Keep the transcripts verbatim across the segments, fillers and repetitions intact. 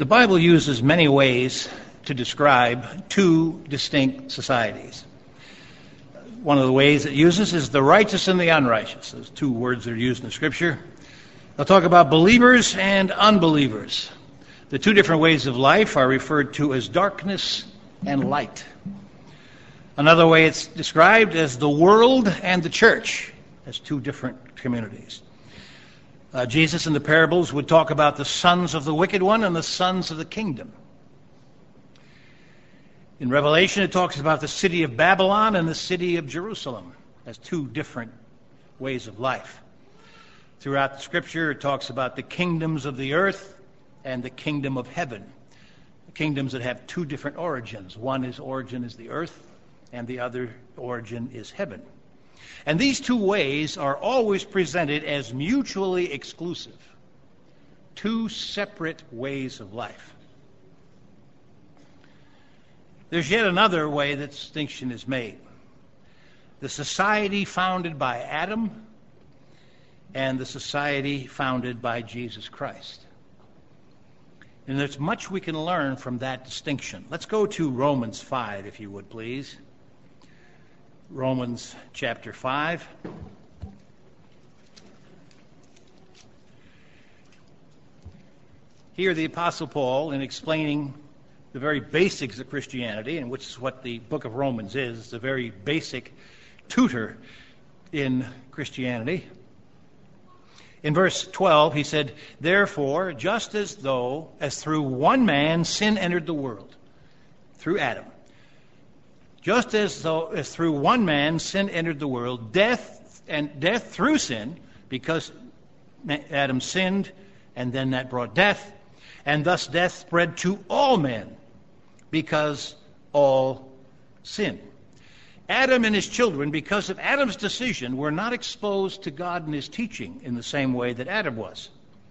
The Bible uses many ways to describe two distinct societies. One of the ways it uses is the righteous and the unrighteous. Those two words that are used in the Scripture. I'll talk about believers and unbelievers. The two different ways of life are referred to as darkness and light. Another way it's described as the world and the church, as two different communities. Uh, Jesus in the parables would talk about the sons of the wicked one and the sons of the kingdom. In Revelation, it talks about the city of Babylon and the city of Jerusalem as two different ways of life. Throughout the Scripture, it talks about the kingdoms of the earth and the kingdom of heaven. The kingdoms that have two different origins. One is origin is the earth, and the other origin is heaven. And these two ways are always presented as mutually exclusive. Two separate ways of life. There's yet another way that distinction is made. The society founded by Adam and the society founded by Jesus Christ. And there's much we can learn from that distinction. Let's go to Romans five, if you would, please. Romans chapter five. Here the Apostle Paul, in explaining the very basics of Christianity, and which is what the book of Romans is, it's a very basic tutor in Christianity. In verse twelve, he said, "Therefore, just as though, as through one man sin entered the world," through Adam, just as though, as through one man sin entered the world, death and death through sin, because Adam sinned, and then that brought death, and thus death spread to all men, because all sin. Adam and his children, because of Adam's decision, were not exposed to God and his teaching in the same way that Adam was.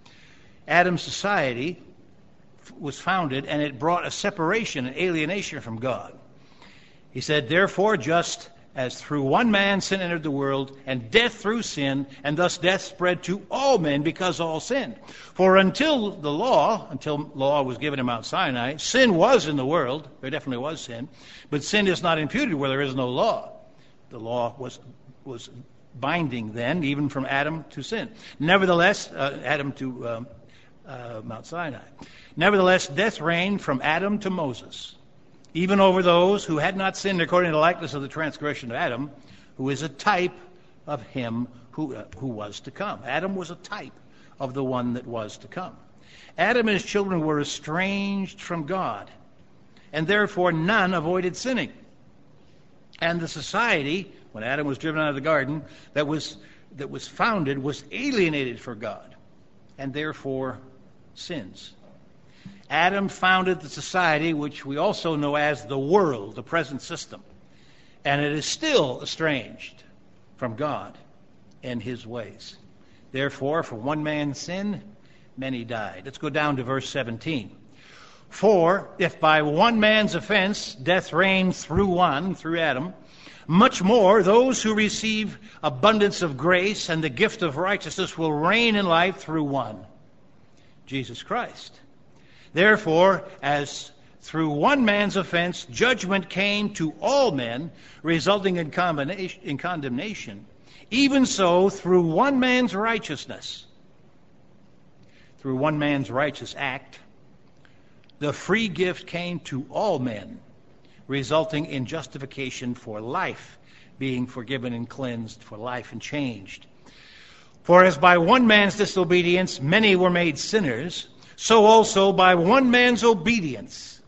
Adam's society was founded, and it brought a separation and alienation from God. He said, "Therefore, just as through one man sin entered the world, and death through sin, and thus death spread to all men because all sinned. For until the law, until law was given in Mount Sinai, sin was in the world." There definitely was sin. But sin is not imputed where there is no law. The law was was binding then, even from Adam to sin. Nevertheless, uh, Adam to um, uh, Mount Sinai. Nevertheless, death reigned from Adam to Moses, even over those who had not sinned according to the likeness of the transgression of Adam, who is a type of him who, uh, who was to come. Adam was a type of the one that was to come. Adam and his children were estranged from God, and therefore none avoided sinning. And the society, when Adam was driven out of the garden, that was, that was founded, was alienated from God, and therefore sins. Adam founded the society which we also know as the world, the present system. And it is still estranged from God and his ways. Therefore, for one man's sin, many died. Let's go down to verse seventeen. "For if by one man's offense death reigned through one," through Adam, "much more those who receive abundance of grace and the gift of righteousness will reign in life through one, Jesus Christ. Therefore, as through one man's offense judgment came to all men, resulting in in condemnation, even so through one man's righteousness, through one man's righteous act, the free gift came to all men, resulting in justification for life, being forgiven and cleansed for life and changed. For as by one man's disobedience many were made sinners, so also by one man's obedience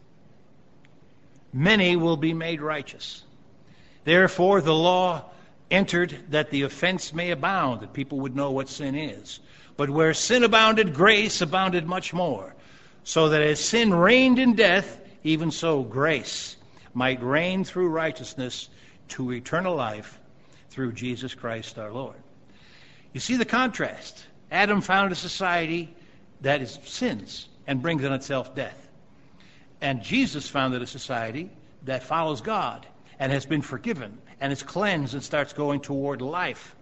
many will be made righteous. Therefore the law entered that the offense may abound, that people would know what sin is. But where sin abounded, grace abounded much more, so that as sin reigned in death, even so grace might reign through righteousness to eternal life through Jesus Christ our Lord." You see the contrast. Adam founded a society that is sins and brings on itself death. And Jesus founded a society that follows God and has been forgiven and is cleansed and starts going toward life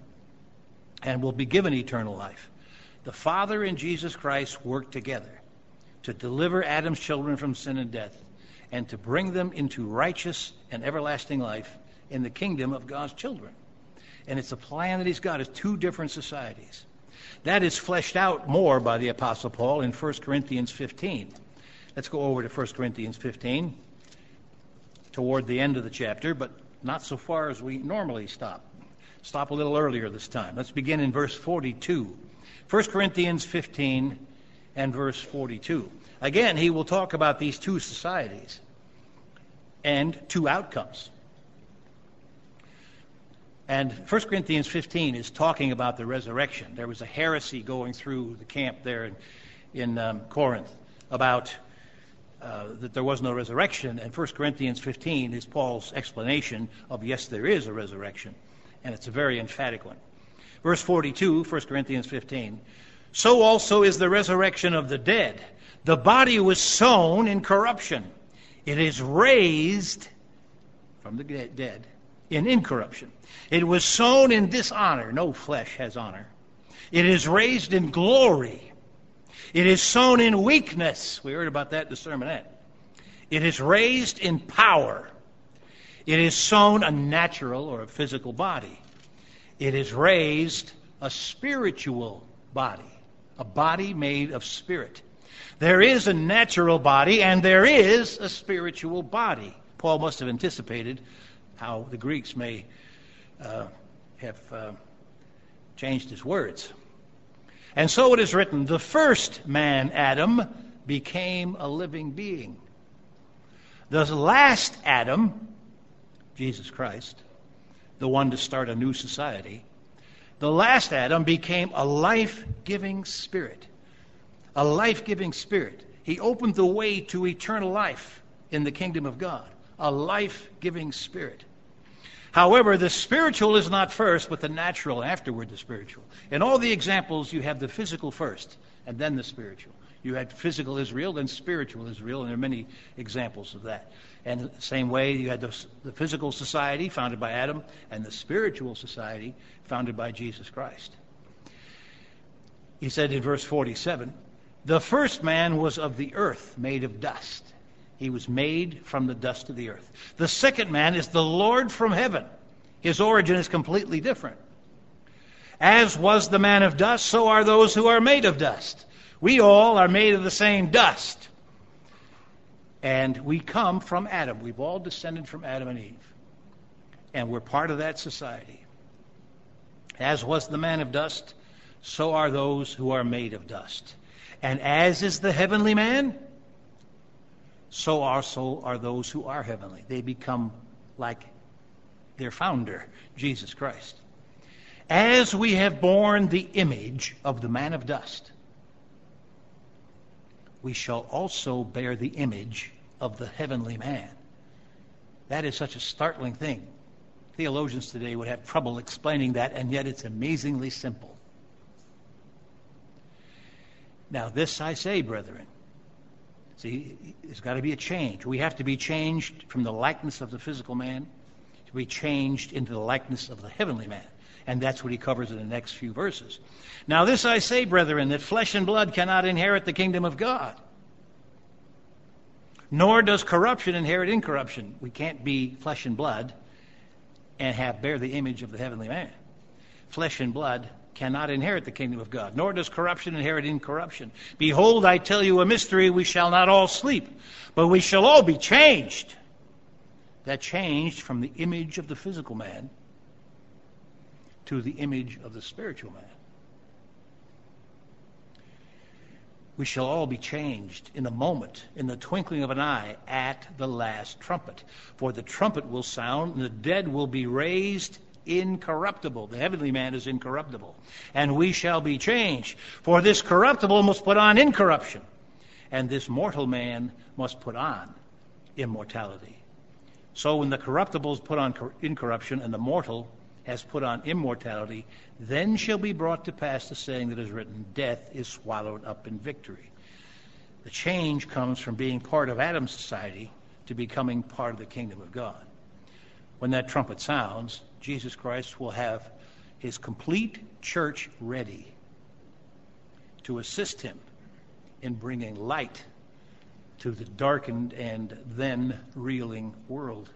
and will be given eternal life. The Father and Jesus Christ work together. to deliver Adam's children from sin and death, and to bring them into righteous and everlasting life in the kingdom of God's children. And it's a plan that he's got. It's two different societies. That is fleshed out more by the Apostle Paul in First Corinthians fifteen. Let's go over to First Corinthians fifteen, toward the end of the chapter, but not so far as we normally stop. Stop a little earlier this time. Let's begin in verse forty-two. First Corinthians fifteen and verse forty-two. Again, he will talk about these two societies and two outcomes. And First Corinthians fifteen is talking about the resurrection. There was a heresy going through the camp there in, in um, Corinth about uh, that there was no resurrection. And First Corinthians fifteen is Paul's explanation of, yes, there is a resurrection. And it's a very emphatic one. Verse forty-two, First Corinthians fifteen. So also is the resurrection of the dead. The body was sown in corruption. It is raised from the dead in incorruption. It was sown in dishonor. No flesh has honor. It is raised in glory. It is sown in weakness. We heard about that in the sermonette. It is raised in power. It is sown a natural or a physical body. It is raised a spiritual body, a body made of spirit. There is a natural body and there is a spiritual body. Paul must have anticipated how the Greeks may uh, have uh, changed his words. And so it is written, the first man, Adam, became a living being. The last Adam, Jesus Christ, the one to start a new society, the last Adam became a life-giving spirit. A life-giving spirit. He opened the way to eternal life in the kingdom of God. A life-giving spirit. However, the spiritual is not first, but the natural afterward the spiritual. In all the examples, you have the physical first, and then the spiritual. You had physical Israel, then spiritual Israel, and there are many examples of that. And the same way, you had the, the physical society founded by Adam, and the spiritual society founded by Jesus Christ. He said in verse forty-seven, the first man was of the earth, made of dust. He was made from the dust of the earth. The second man is the Lord from heaven. His origin is completely different. As was the man of dust, so are those who are made of dust. We all are made of the same dust. And we come from Adam. We've all descended from Adam and Eve. And we're part of that society. As was the man of dust, so are those who are made of dust. And as is the heavenly man, so also are those who are heavenly. They become like their founder, Jesus Christ. As we have borne the image of the man of dust, we shall also bear the image of the heavenly man. That is such a startling thing. Theologians today would have trouble explaining that, and yet it's amazingly simple. Now this I say, brethren. See, there's got to be a change. We have to be changed from the likeness of the physical man to be changed into the likeness of the heavenly man. And that's what he covers in the next few verses. Now this I say, brethren, that flesh and blood cannot inherit the kingdom of God. Nor does corruption inherit incorruption. We can't be flesh and blood and have bear the image of the heavenly man. Flesh and blood cannot inherit the kingdom of God, nor does corruption inherit incorruption. Behold, I tell you a mystery, we shall not all sleep, but we shall all be changed. That changed from the image of the physical man to the image of the spiritual man. We shall all be changed in a moment, in the twinkling of an eye, at the last trumpet. For the trumpet will sound, and the dead will be raised incorruptible. The heavenly man is incorruptible. And we shall be changed. For this corruptible must put on incorruption, and this mortal man must put on immortality. So when the corruptible is put on incorruption, and the mortal has put on immortality, then shall be brought to pass the saying that is written, death is swallowed up in victory. The change comes from being part of Adam's society to becoming part of the kingdom of God. When that trumpet sounds, Jesus Christ will have his complete church ready to assist him in bringing light to the darkened and then reeling world.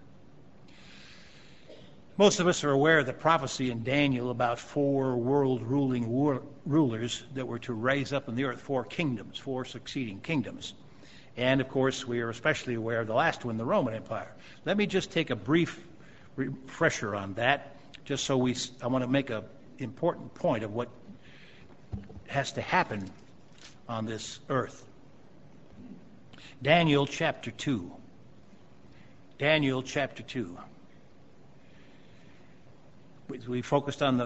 Most of us are aware of the prophecy in Daniel about four world-ruling war- rulers that were to rise up in the earth, four kingdoms, four succeeding kingdoms. And, of course, we are especially aware of the last one, the Roman Empire. Let me just take a brief refresher on that, just so we, I want to make an important point of what has to happen on this earth. Daniel chapter two. Daniel chapter two. We focused on the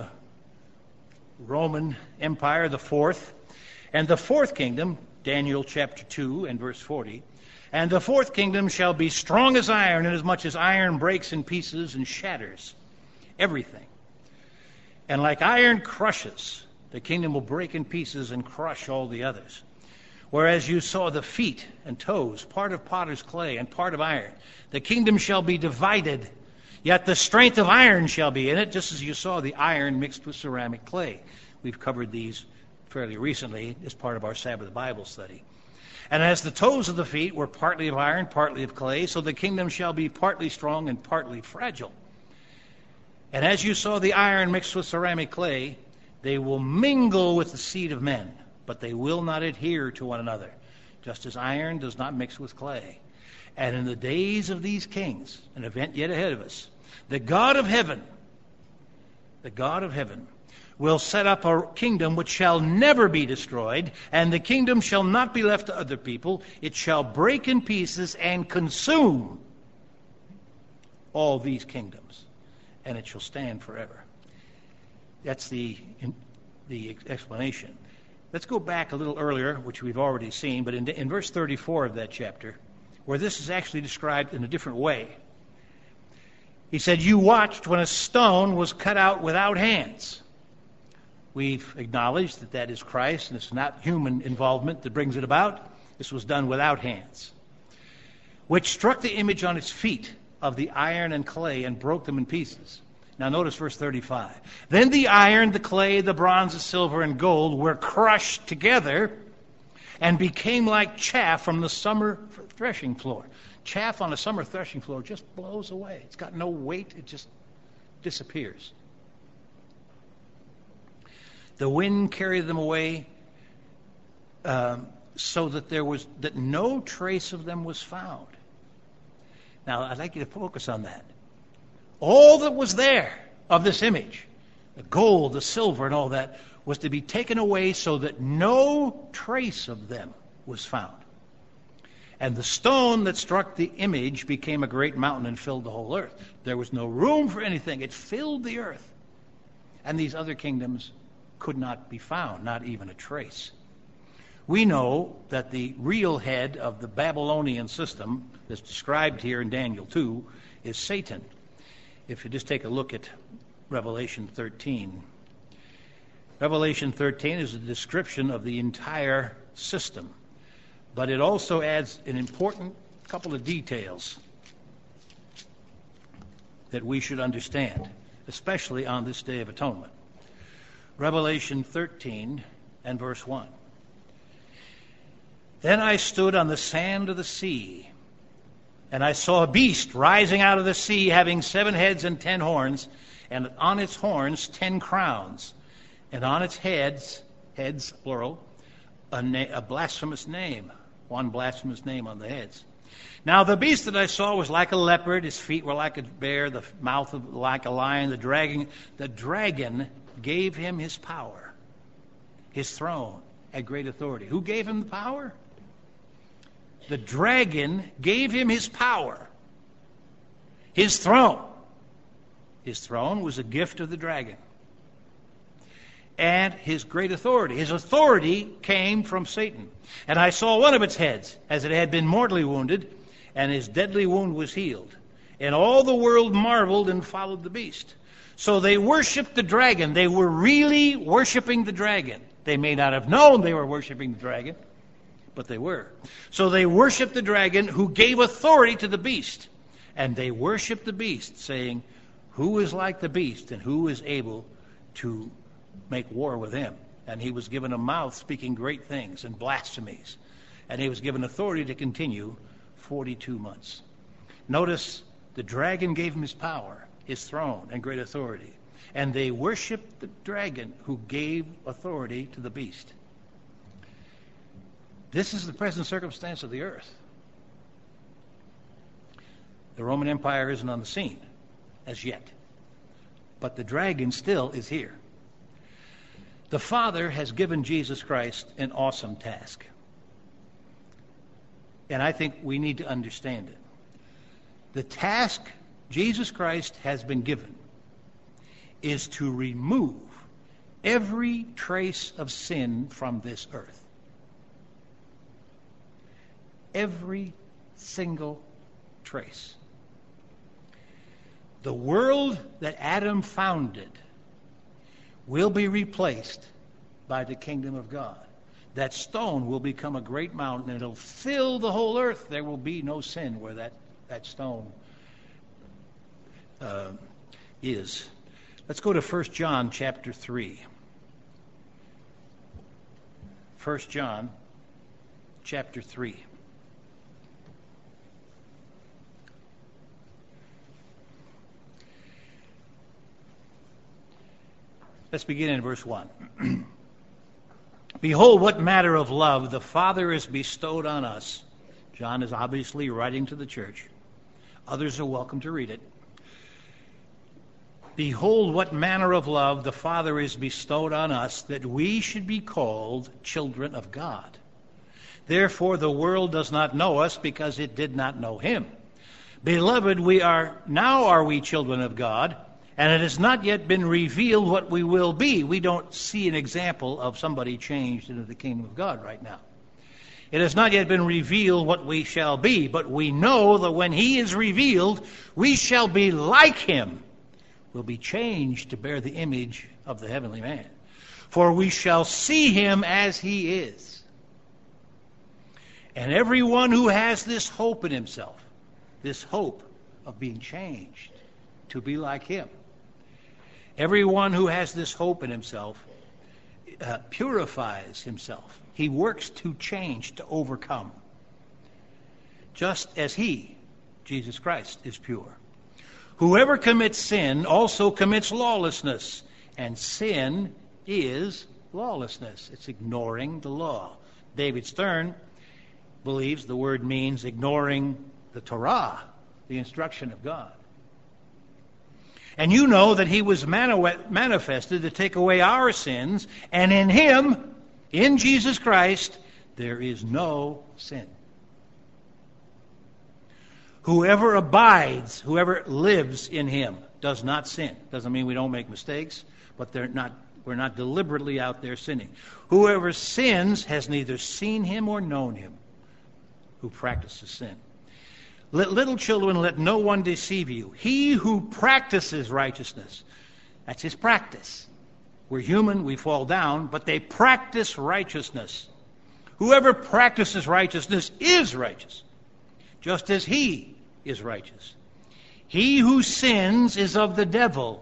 Roman Empire, the fourth, and the fourth kingdom, Daniel chapter two and verse forty. And the fourth kingdom shall be strong as iron, inasmuch as iron breaks in pieces and shatters everything. And like iron crushes, the kingdom will break in pieces and crush all the others. Whereas you saw the feet and toes, part of potter's clay and part of iron, the kingdom shall be divided, yet the strength of iron shall be in it, just as you saw the iron mixed with ceramic clay. We've covered these fairly recently as part of our Sabbath Bible study. And as the toes of the feet were partly of iron, partly of clay, so the kingdom shall be partly strong and partly fragile. And as you saw the iron mixed with ceramic clay, they will mingle with the seed of men, but they will not adhere to one another, just as iron does not mix with clay. And in the days of these kings, an event yet ahead of us, the God of heaven, the God of heaven, will set up a kingdom which shall never be destroyed, and the kingdom shall not be left to other people. It shall break in pieces and consume all these kingdoms, and it shall stand forever. That's the, the explanation. Let's go back a little earlier, which we've already seen, but in, in verse thirty-four of that chapter, where this is actually described in a different way. He said, "You watched when a stone was cut out without hands." We've acknowledged that that is Christ, and it's not human involvement that brings it about. This was done without hands. "Which struck the image on its feet of the iron and clay and broke them in pieces." Now notice verse thirty-five. "Then the iron, the clay, the bronze, the silver, and gold were crushed together and became like chaff from the summer threshing floor." Chaff on a summer threshing floor just blows away. It's got no weight. It just disappears. "The wind carried them away um, so that there was that no trace of them was found." Now, I'd like you to focus on that. All that was there of this image, the gold, the silver, and all that, was to be taken away so that no trace of them was found. "And the stone that struck the image became a great mountain and filled the whole earth." There was no room for anything. It filled the earth. And these other kingdoms could not be found, not even a trace. We know that the real head of the Babylonian system that's described here in Daniel two is Satan. If you just take a look at Revelation thirteen. Revelation thirteen is a description of the entire system, but it also adds an important couple of details that we should understand, especially on this Day of Atonement. Revelation thirteen and verse one. "Then I stood on the sand of the sea, and I saw a beast rising out of the sea, having seven heads and ten horns, and on its horns ten crowns, and on its heads, heads plural, a, na- a blasphemous name." One blasphemous name on the heads. "Now the beast that I saw was like a leopard, his feet were like a bear, the mouth of, like a lion. The dragon, the dragon gave him his power, his throne, and great authority." Who gave him the power? The dragon gave him his power, his throne. His throne was a gift of the dragon. And his great authority. His authority came from Satan. "And I saw one of its heads, as it had been mortally wounded, and his deadly wound was healed. And all the world marveled and followed the beast." So they worshiped the dragon. They were really worshiping the dragon. They may not have known they were worshiping the dragon, but they were. So they worshiped the dragon, who gave authority to the beast. And they worshiped the beast, saying, "Who is like the beast, and who is able to make war with him?" And he was given a mouth speaking great things and blasphemies. And he was given authority to continue forty-two months. Notice the dragon gave him his power, his throne, and great authority. And they worshiped the dragon who gave authority to the beast. This is the present circumstance of the earth. The Roman Empire isn't on the scene as yet, but the dragon still is here. The Father has given Jesus Christ an awesome task, and I think we need to understand it. The task Jesus Christ has been given is to remove every trace of sin from this earth. Every single trace. The world that Adam founded will be replaced by the kingdom of God. That stone will become a great mountain, and it'll fill the whole earth. There will be no sin where that, that stone uh, is. Let's go to First John chapter three. First John chapter three. Let's begin in verse one. Behold, what manner of love the Father has bestowed on us. John is obviously writing to the church. Others are welcome to read it. Behold, what manner of love the Father has bestowed on us, that we should be called children of God. Therefore the world does not know us, because it did not know him. Beloved, we are now are we children of God, and it has not yet been revealed what we will be. We don't see an example of somebody changed into the kingdom of God right now. It has not yet been revealed what we shall be, but we know that when he is revealed, we shall be like him. We'll be changed to bear the image of the heavenly man. For we shall see him as he is. And everyone who has this hope in himself, this hope of being changed to be like him, everyone who has this hope in himself uh, purifies himself. He works to change, to overcome. Just as he, Jesus Christ, is pure. Whoever commits sin also commits lawlessness, and sin is lawlessness. It's ignoring the law. David Stern believes the word means ignoring the Torah, the instruction of God. And you know that he was mani- manifested to take away our sins, and in him, in Jesus Christ, there is no sin. Whoever abides, whoever lives in him, does not sin. Doesn't mean we don't make mistakes, but they're not, we're not deliberately out there sinning. Whoever sins has neither seen him or known him who practices sin. Let little children, let no one deceive you. He who practices righteousness, that's his practice. We're human, we fall down, but they practice righteousness. Whoever practices righteousness is righteous, just as he is righteous. He who sins is of the devil,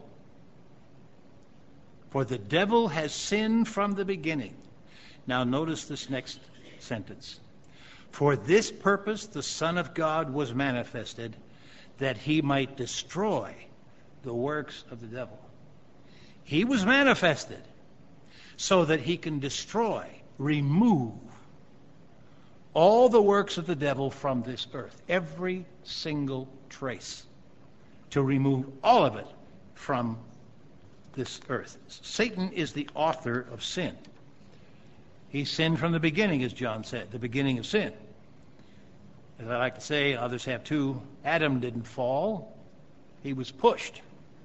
for the devil has sinned from the beginning. Now notice this next sentence. For this purpose the Son of God was manifested, that he might destroy the works of the devil. He was manifested so that he can destroy, remove all the works of the devil from this earth. Every single trace. To remove all of it from this earth. Satan is the author of sin. He sinned from the beginning, as John said, the beginning of sin. As I like to say, others have too, Adam didn't fall. He was pushed.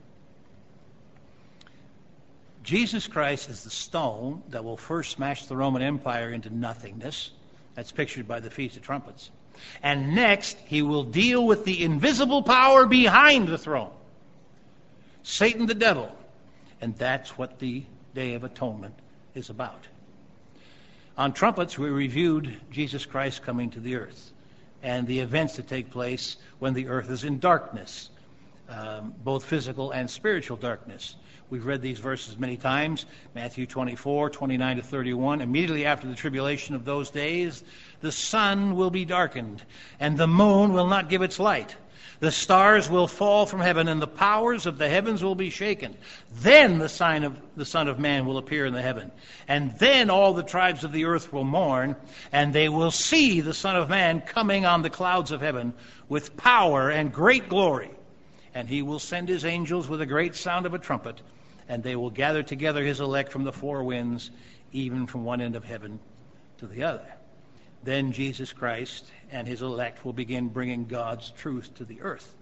Jesus Christ is the stone that will first smash the Roman Empire into nothingness. That's pictured by the Feast of Trumpets. And next, he will deal with the invisible power behind the throne, Satan the devil. And that's what the Day of Atonement is about. On trumpets, we reviewed Jesus Christ coming to the earth and the events that take place when the earth is in darkness, um, both physical and spiritual darkness. We've read these verses many times, Matthew twenty-four, twenty-nine to thirty-one. Immediately after the tribulation of those days, The sun will be darkened, and the moon will not give its light. The stars will fall from heaven, and the powers of the heavens will be shaken. Then the sign of the Son of Man will appear in the heaven. And then all the tribes of the earth will mourn, and they will see the Son of Man coming on the clouds of heaven with power and great glory. And he will send his angels with a great sound of a trumpet, and they will gather together his elect from the four winds, even from one end of heaven to the other. Then Jesus Christ and his elect will begin bringing God's truth to the earth.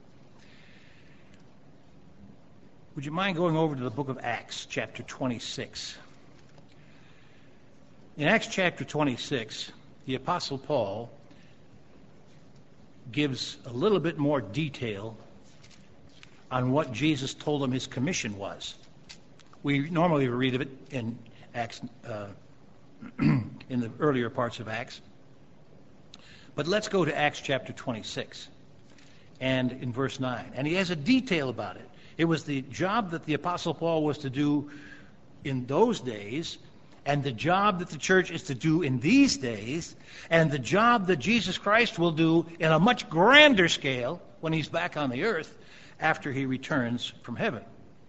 Would you mind going over to the book of Acts, chapter twenty-six? In Acts chapter twenty-six, the Apostle Paul gives a little bit more detail on what Jesus told him his commission was. We normally read of it in Acts, uh, in the earlier parts of Acts. But let's go to Acts chapter twenty-six and in verse nine. And he has a detail about it. It was the job that the Apostle Paul was to do in those days, and the job that the church is to do in these days, and the job that Jesus Christ will do in a much grander scale when he's back on the earth after he returns from heaven.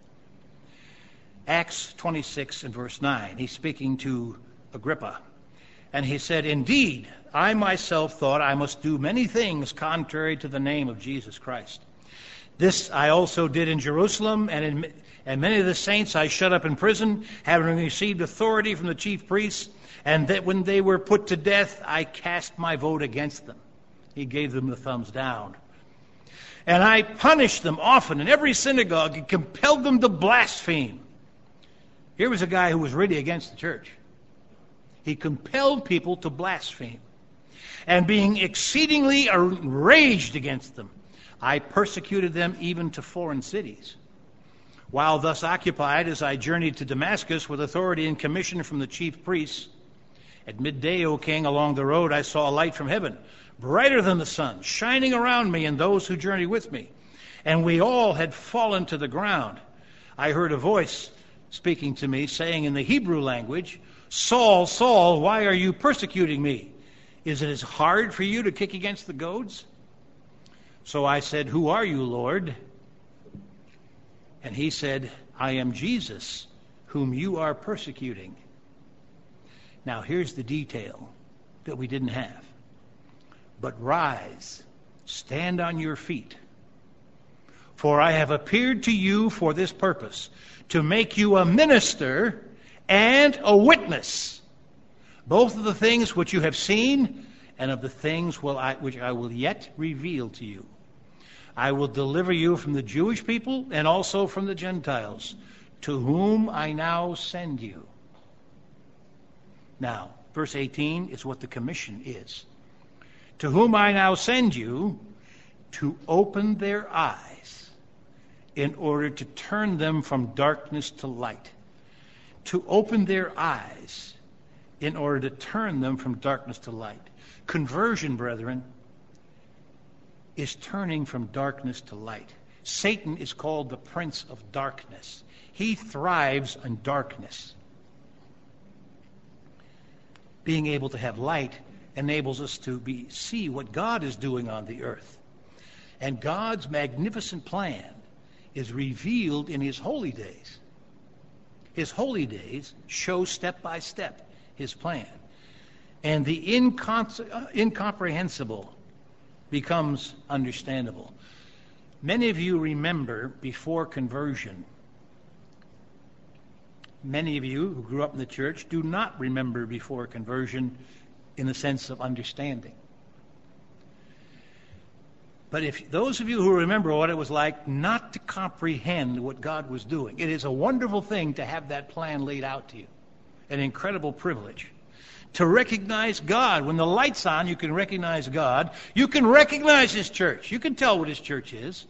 Acts twenty-six and verse nine. He's speaking to Agrippa. And he said, "Indeed, I myself thought I must do many things contrary to the name of Jesus Christ. This I also did in Jerusalem, and, in, and many of the saints I shut up in prison, having received authority from the chief priests, and that when they were put to death, I cast my vote against them." He gave them the thumbs down. "And I punished them often in every synagogue and compelled them to blaspheme." Here was a guy who was really against the church. He compelled people to blaspheme. "And being exceedingly enraged against them, I persecuted them even to foreign cities. While thus occupied, as I journeyed to Damascus with authority and commission from the chief priests, at midday, O king, along the road I saw a light from heaven, brighter than the sun, shining around me and those who journeyed with me. And we all had fallen to the ground. I heard a voice speaking to me, saying in the Hebrew language, 'Saul, Saul, why are you persecuting me? Is it as hard for you to kick against the goads?' So I said, 'Who are you, Lord?' And he said, 'I am Jesus, whom you are persecuting.'" Now here's the detail that we didn't have. "But rise, stand on your feet. For I have appeared to you for this purpose, to make you a minister and a witness, both of the things which you have seen and of the things will I, which I will yet reveal to you. I will deliver you from the Jewish people and also from the Gentiles, to whom I now send you." Now, verse eighteen is what the commission is. "To whom I now send you, to open their eyes in order to turn them from darkness to light." To open their eyes in order to turn them from darkness to light. Conversion, brethren, is turning from darkness to light. Satan is called the prince of darkness. He thrives on darkness. Being able to have light enables us to be, see what God is doing on the earth. And God's magnificent plan is revealed in his holy days. His holy days show step by step his plan. And the incom- uh, incomprehensible becomes understandable. Many of you remember before conversion. Many of you who grew up in the church do not remember before conversion in the sense of understanding. But if those of you who remember what it was like not to comprehend what God was doing, it is a wonderful thing to have that plan laid out to you. An incredible privilege. To recognize God. When the light's on, you can recognize God. You can recognize his church. You can tell what his church is.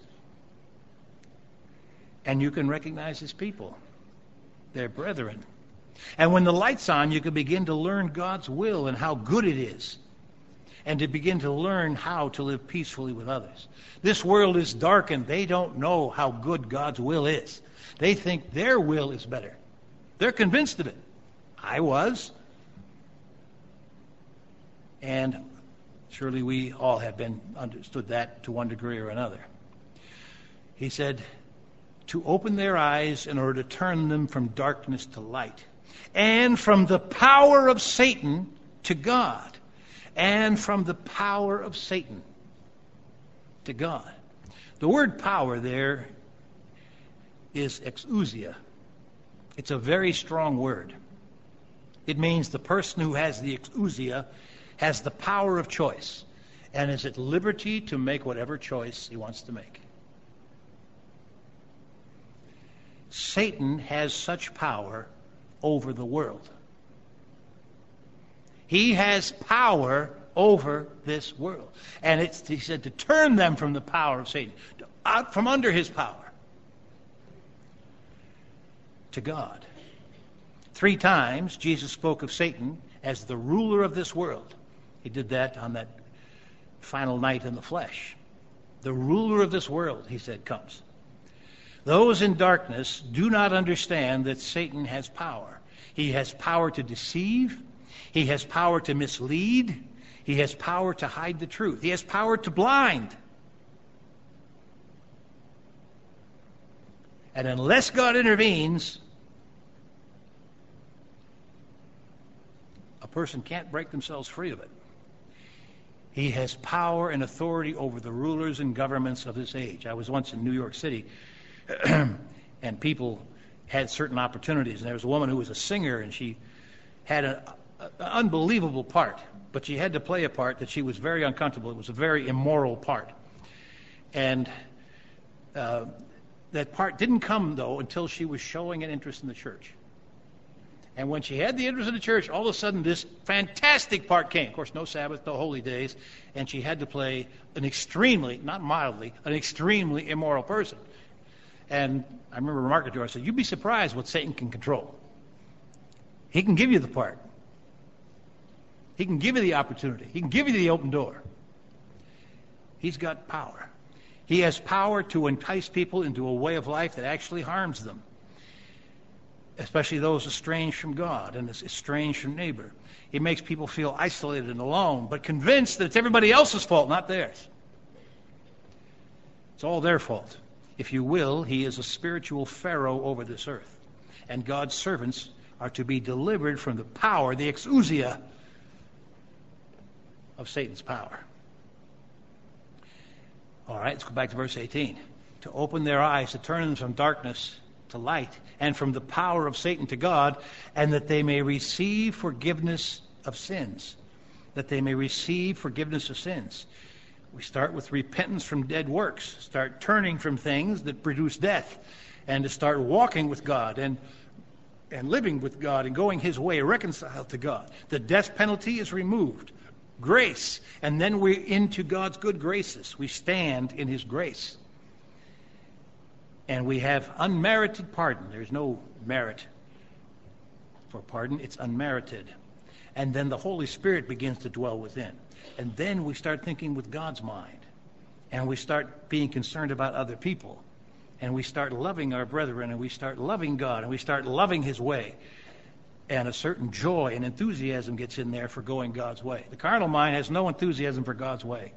And you can recognize his people. They're brethren. And when the light's on, you can begin to learn God's will and how good it is. And to begin to learn how to live peacefully with others. This world is darkened. They don't know how good God's will is. They think their will is better. They're convinced of it. I was. And Surely we all have been understood that to one degree or another. He said, to open their eyes in order to turn them from darkness to light, and from the power of Satan to God, and from the power of Satan to God. The word power there is exousia. It's a very strong word. It means the person who has the exousia has the power of choice and is at liberty to make whatever choice he wants to make. Satan has such power over the world. He has power over this world. And it's, he said, to turn them from the power of Satan, to, out from under his power, to God. Three times Jesus spoke of Satan as the ruler of this world. He did that on that final night in the flesh. The ruler of this world, he said, comes. Those in darkness do not understand that Satan has power. He has power to deceive. He has power to mislead. He has power to hide the truth. He has power to blind. And unless God intervenes, a person can't break themselves free of it. He has power and authority over the rulers and governments of this age. I was once in New York City, and people had certain opportunities. And there was a woman who was a singer, and she had an unbelievable part, but she had to play a part that she was very uncomfortable. It was a very immoral part. And uh, that part didn't come, though, until she was showing an interest in the church. And when she had the interest in the church, all of a sudden this fantastic part came. Of course, no Sabbath, no holy days, and she had to play an extremely, not mildly, an extremely immoral person. And I remember remarking to her, I said, you'd be surprised what Satan can control. He can give you the part. He can give you the opportunity. He can give you the open door. He's got power. He has power to entice people into a way of life that actually harms them, especially those estranged from God and estranged from neighbor. He makes people feel isolated and alone, but convinced that it's everybody else's fault, not theirs. It's all their fault. If you will, he is a spiritual pharaoh over this earth. And God's servants are to be delivered from the power, the exousia, of Satan's power. All right, let's go back to verse eighteen. To open their eyes, to turn them from darkness to light, and from the power of Satan to God, and that they may receive forgiveness of sins. That they may receive forgiveness of sins. We start with repentance from dead works. Start turning from things that produce death, and to start walking with God and and living with God and going his way, reconciled to God. The death penalty is removed. Grace. And then we're into God's good graces. We stand in his grace. And we have unmerited pardon. There's no merit for pardon. It's unmerited. And then the Holy Spirit begins to dwell within. And then we start thinking with God's mind. And we start being concerned about other people. And we start loving our brethren. And we start loving God. And we start loving his way. And a certain joy and enthusiasm gets in there for going God's way. The carnal mind has no enthusiasm for God's way.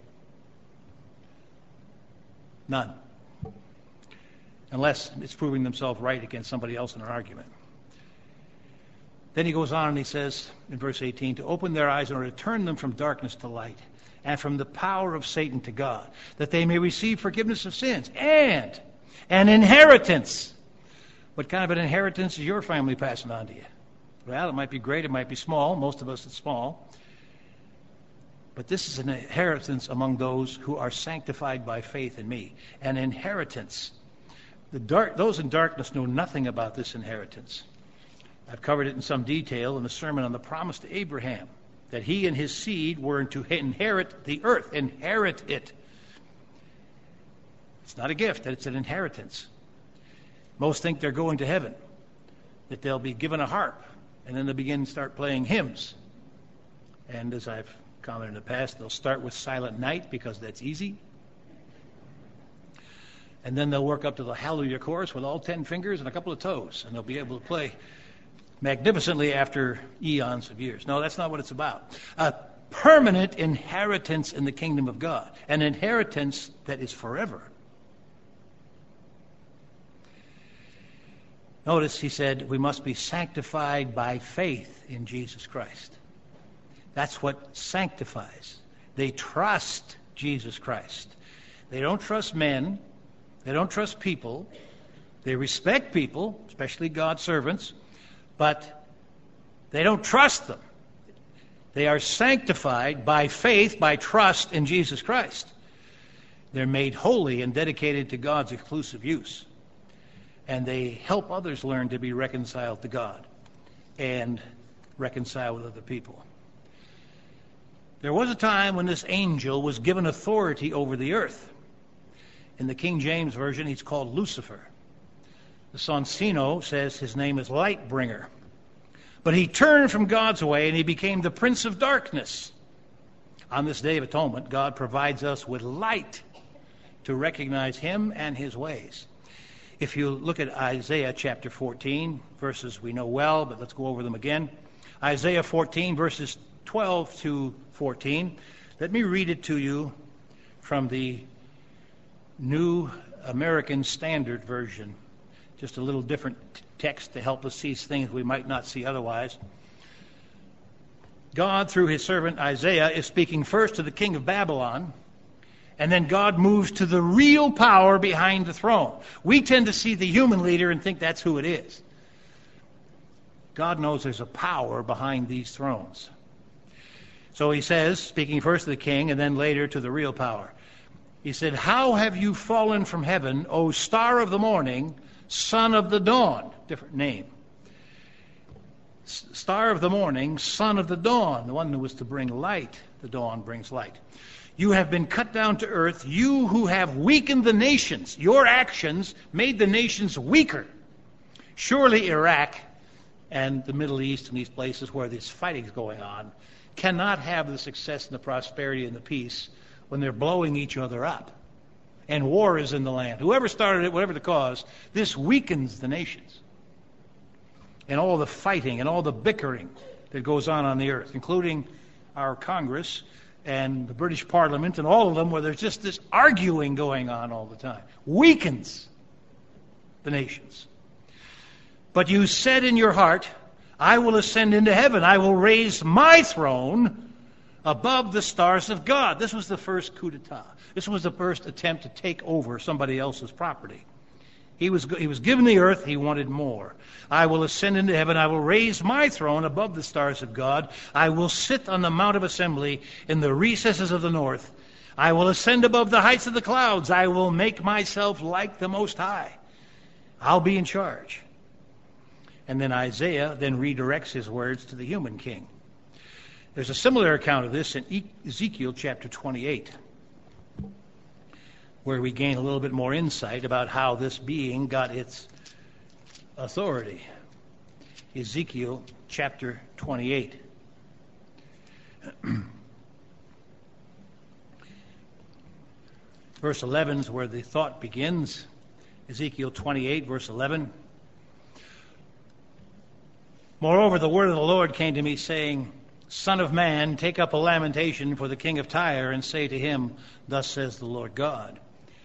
None. Unless it's proving themselves right against somebody else in an argument. Then he goes on and he says in verse eighteen, to open their eyes in order to turn them from darkness to light, and from the power of Satan to God, that they may receive forgiveness of sins and an inheritance. What kind of an inheritance is your family passing on to you? Well, it might be great, it might be small. Most of us it's small. But this is an inheritance among those who are sanctified by faith in me. An inheritance. The dark, those in darkness know nothing about this inheritance. I've covered it in some detail in the sermon on the promise to Abraham, that he and his seed were to inherit the earth, inherit it. It's not a gift, it's an inheritance. Most think they're going to heaven, that they'll be given a harp, and then they'll begin to start playing hymns. And as I've commented in the past, they'll start with Silent Night because that's easy. And then they'll work up to the Hallelujah chorus with all ten fingers and a couple of toes, and they'll be able to play magnificently after eons of years. No, that's not what it's about. Uh, permanent inheritance in the kingdom of God, an inheritance that is forever. Notice he said we must be sanctified by faith in Jesus Christ. That's what sanctifies. They trust Jesus Christ. They don't trust men. They don't trust people. They respect people, especially God's servants, but they don't trust them. They are sanctified by faith, by trust in Jesus Christ. They're made holy and dedicated to God's exclusive use. And they help others learn to be reconciled to God and reconcile with other people. There was a time when this angel was given authority over the earth. In the King James Version, he's called Lucifer. The Sonsino says his name is Lightbringer. But he turned from God's way and he became the prince of darkness. On this Day of Atonement, God provides us with light to recognize him and his ways. If you look at Isaiah chapter fourteen, verses we know well, but let's go over them again. Isaiah fourteen, verses twelve to fourteen. Let me read it to you from the New American Standard Version. Just a little different t- text to help us see things we might not see otherwise. God, through his servant Isaiah, is speaking first to the king of Babylon, and then God moves to the real power behind the throne. We tend to see the human leader and think that's who it is. God knows there's a power behind these thrones. So he says, speaking first to the king and then later to the real power. He said, "How have you fallen from heaven, O star of the morning, son of the dawn?" Different name. Star of the morning, son of the dawn, the one who was to bring light. The dawn brings light. You have been cut down to earth, you who have weakened the nations. Your actions made the nations weaker. Surely Iraq and the Middle East and these places where this fighting is going on cannot have the success and the prosperity and the peace when they're blowing each other up. And war is in the land. Whoever started it, whatever the cause, this weakens the nations. And all the fighting and all the bickering that goes on on the earth, including our Congress and the British Parliament and all of them, where there's just this arguing going on all the time, weakens the nations. But you said in your heart, I will ascend into heaven. I will raise my throne above the stars of God. This was the first coup d'etat. This was the first attempt to take over somebody else's property. He was, he was given the earth. He wanted more. I will ascend into heaven. I will raise my throne above the stars of God. I will sit on the Mount of Assembly in the recesses of the north. I will ascend above the heights of the clouds. I will make myself like the Most High. I'll be in charge. And then Isaiah then redirects his words to the human king. There's a similar account of this in Ezekiel chapter twenty-eight, where we gain a little bit more insight about how this being got its authority. Ezekiel chapter twenty-eight. Verse eleven is where the thought begins. Ezekiel twenty-eight, verse eleven. Moreover, the word of the Lord came to me, saying, Son of man, take up a lamentation for the king of Tyre, and say to him, Thus says the Lord God,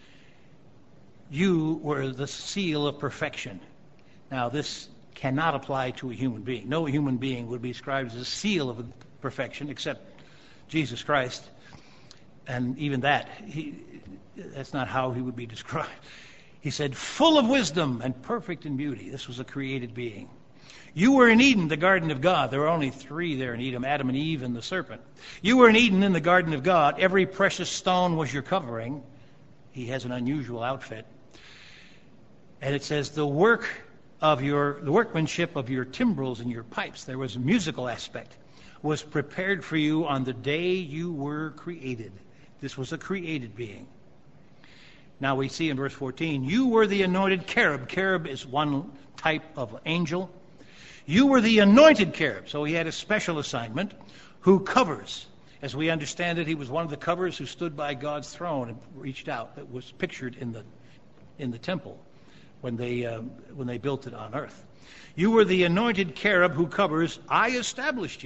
you were the seal of perfection. Now, this cannot apply to a human being. No human being would be described as a seal of perfection except Jesus Christ. And even that, he, that's not how he would be described. He said, full of wisdom and perfect in beauty. This was a created being. You were in Eden, the garden of God. There were only three there in Eden, Adam and Eve and the serpent. You were in Eden in the garden of God. Every precious stone was your covering. He has an unusual outfit. And it says the work of your, the workmanship of your timbrels and your pipes, there was a musical aspect, was prepared for you on the day you were created. This was a created being. Now we see in verse fourteen, you were the anointed cherub. Cherub is one type of angel. You were the anointed cherub. So he had a special assignment who covers. As we understand it, he was one of the covers who stood by God's throne and reached out. That was pictured in the in the temple when they uh, when they built it on earth. You were the anointed cherub who covers. I established you.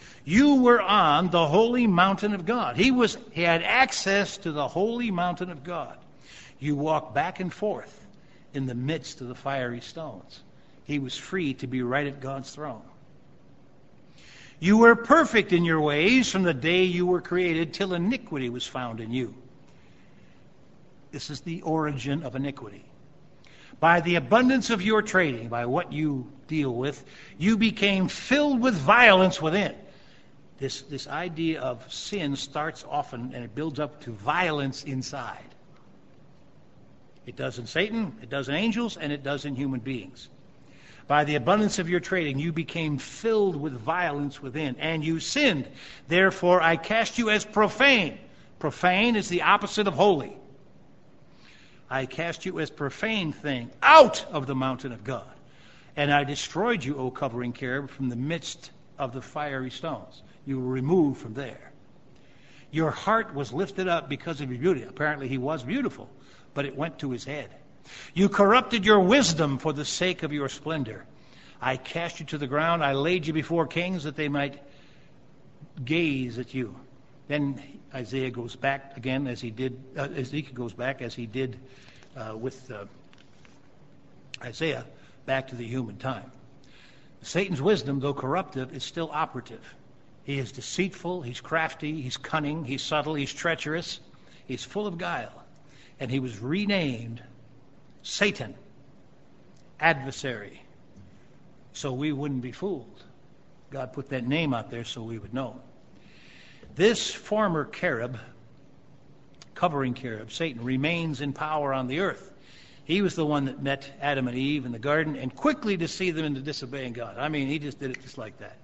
You were on the holy mountain of God. He was he had access to the holy mountain of God. You walked back and forth in the midst of the fiery stones. He was free to be right at God's throne. You were perfect in your ways from the day you were created till iniquity was found in you. This is the origin of iniquity. By the abundance of your trading, by what you deal with, you became filled with violence within. This, this idea of sin starts often and it builds up to violence inside. It does in Satan, it does in angels, and it does in human beings. By the abundance of your trading, you became filled with violence within, and you sinned. Therefore, I cast you as profane. Profane is the opposite of holy. I cast you as profane thing out of the mountain of God. And I destroyed you, O covering cherub, from the midst of the fiery stones. You were removed from there. Your heart was lifted up because of your beauty. Apparently he was beautiful, but it went to his head. You corrupted your wisdom for the sake of your splendor. I cast you to the ground. I laid you before kings that they might gaze at you. Then Isaiah goes back again as he did, uh, Ezekiel goes back as he did uh, with uh, Isaiah, back to the human time. Satan's wisdom, though corruptive, is still operative. He is deceitful, he's crafty, he's cunning, he's subtle, he's treacherous, he's full of guile. And he was renamed Satan, adversary, so we wouldn't be fooled. God put that name out there so we would know. This former cherub, covering cherub, Satan, remains in power on the earth. He was the one that met Adam and Eve in the garden and quickly deceived them into disobeying God. I mean, he just did it just like that.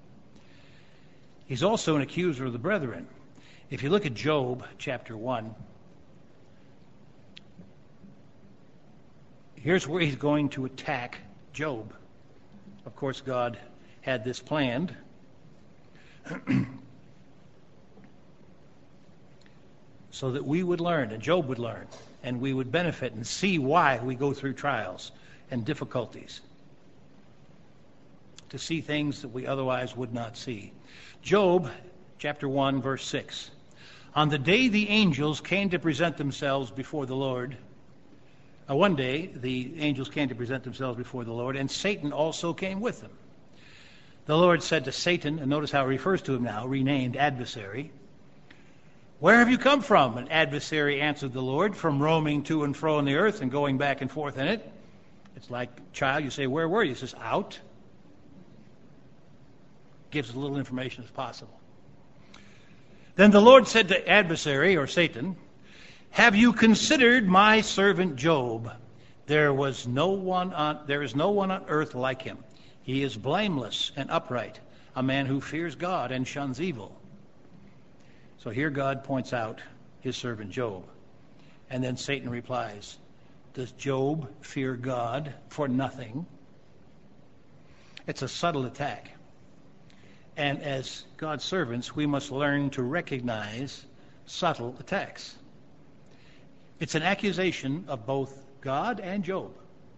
He's also an accuser of the brethren. If you look at Job chapter one, here's where he's going to attack Job. Of course, God had this planned. So that we would learn, and Job would learn, and we would benefit and see why we go through trials and difficulties. To see things that we otherwise would not see. Job chapter one, verse six. On the day the angels came to present themselves before the Lord, uh, one day the angels came to present themselves before the Lord, and Satan also came with them. The Lord said to Satan, and notice how he refers to him now, renamed adversary, "Where have you come from?" An adversary answered the Lord, "From roaming to and fro on the earth and going back and forth in it." It's like, child, you say, "Where were you?" He says, "Out." Gives as little information as possible. Then the Lord said to adversary, or Satan, "Have you considered my servant Job? There was no one on, there is no one on earth like him. He is blameless and upright, a man who fears God and shuns evil." So here God points out his servant Job. And then Satan replies, "Does Job fear God for nothing?" It's a subtle attack. And as God's servants, we must learn to recognize subtle attacks. It's an accusation of both God and Job.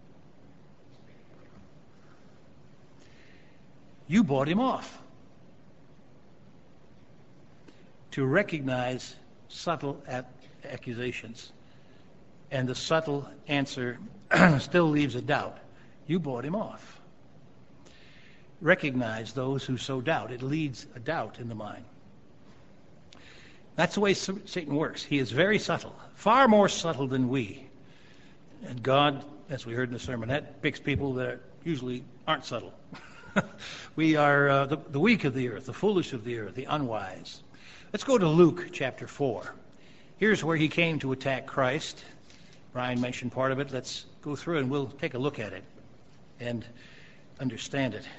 You bought him off. To recognize subtle accusations. And the subtle answer still leaves a doubt. You bought him off. Recognize those who sow doubt. It leads a doubt in the mind. That's the way Satan works. He is very subtle, far more subtle than we. And God, as we heard in the sermonette, picks people that usually aren't subtle. We are uh, the, the weak of the earth, the foolish of the earth, the unwise. Let's go to Luke chapter four. Here's where he came to attack Christ. Brian mentioned part of it. Let's go through and we'll take a look at it and understand it.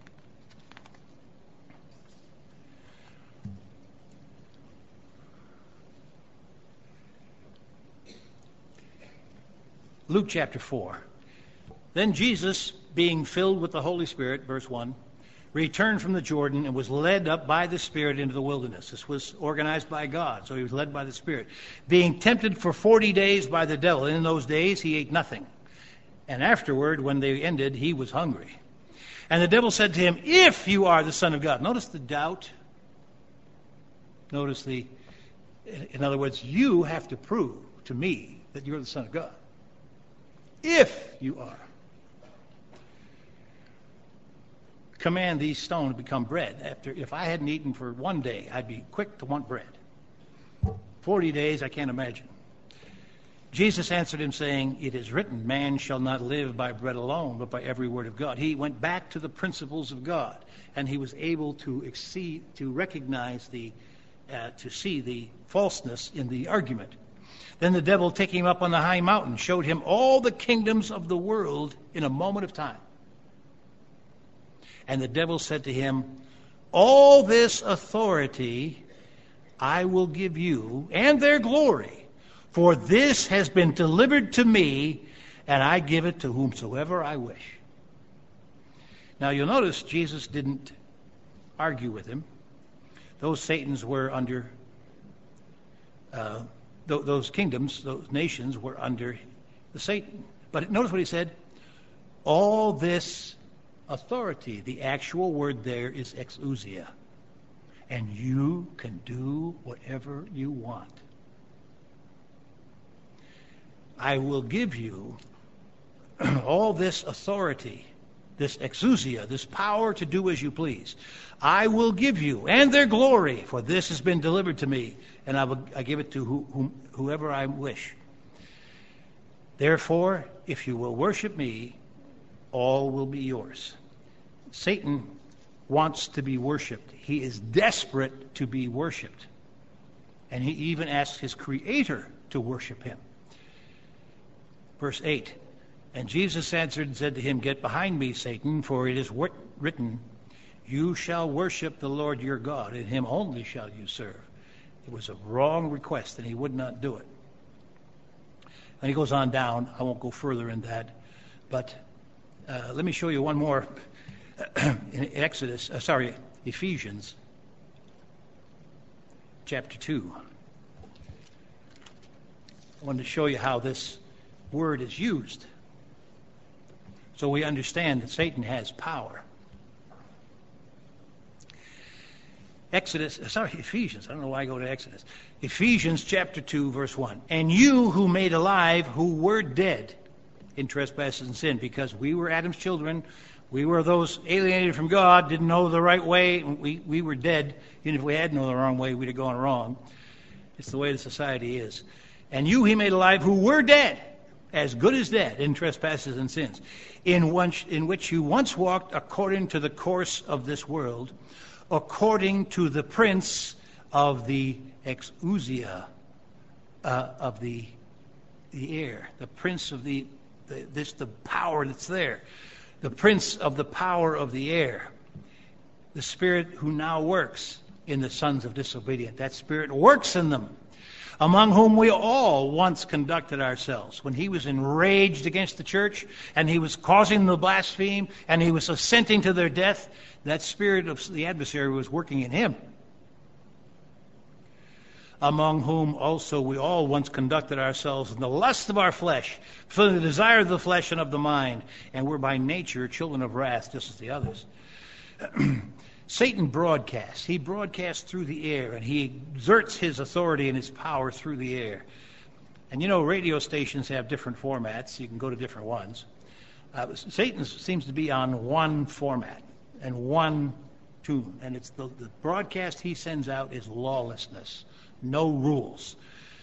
Luke chapter four. Then Jesus, being filled with the Holy Spirit, verse one, returned from the Jordan and was led up by the Spirit into the wilderness. This was organized by God, so he was led by the Spirit. Being tempted for forty days by the devil. And in those days he ate nothing. And afterward, when they ended, he was hungry. And the devil said to him, if you are the Son of God. Notice the doubt. Notice the, in other words, you have to prove to me that you're the Son of God. If you are. Command these stones to become bread. After, if I hadn't eaten for one day, I'd be quick to want bread. Forty days, I can't imagine. Jesus answered him, saying, it is written, man shall not live by bread alone, but by every word of God. He went back to the principles of God, and he was able to exceed, to recognize the, uh, to see the falseness in the argument. Then the devil, taking him up on the high mountain, showed him all the kingdoms of the world in a moment of time. And the devil said to him, all this authority I will give you, and their glory, for this has been delivered to me, and I give it to whomsoever I wish. Now you'll notice Jesus didn't argue with him. Those Satans were under, uh, th- those kingdoms, those nations were under the Satan. But notice what he said, all this authority. The actual word there is exousia. And you can do whatever you want. I will give you all this authority, this exousia, this power to do as you please. I will give you, and their glory, for this has been delivered to me, and I will I give it to who, whom, whoever I wish. Therefore, if you will worship me, all will be yours. Satan wants to be worshipped. He is desperate to be worshipped. And he even asks his Creator to worship him. Verse eight, and Jesus answered and said to him, get behind me, Satan, for it is written, you shall worship the Lord your God, and him only shall you serve. It was a wrong request, and he would not do it. And he goes on down. I won't go further in that. But uh, let me show you one more in Exodus, uh, sorry, Ephesians chapter two. I wanted to show you how this word is used so we understand that Satan has power. Exodus, sorry, Ephesians. I don't know why I go to Exodus. Ephesians chapter two, verse one. And you who made alive, who were dead in trespasses and sin, because we were Adam's children, we were those alienated from God, didn't know the right way, we, we were dead. Even if we had known the wrong way, we'd have gone wrong. It's the way the society is. And you he made alive, who were dead, as good as dead, in trespasses and sins, in, one, in which you once walked according to the course of this world, according to the prince of the exousia uh, of the the air, the prince of the, the this the power that's there, the prince of the power of the air, the spirit who now works in the sons of disobedience. That spirit works in them, among whom we all once conducted ourselves. When he was enraged against the church, and he was causing them to blaspheme, and he was assenting to their death, that spirit of the adversary was working in him. Among whom also we all once conducted ourselves in the lust of our flesh, fulfilling the desire of the flesh and of the mind, and were by nature children of wrath, just as the others. Satan broadcasts. He broadcasts through the air, and he exerts his authority and his power through the air. And you know, radio stations have different formats. You can go to different ones. Uh, Satan seems to be on one format and one tune, and it's the, the broadcast he sends out is lawlessness, no rules.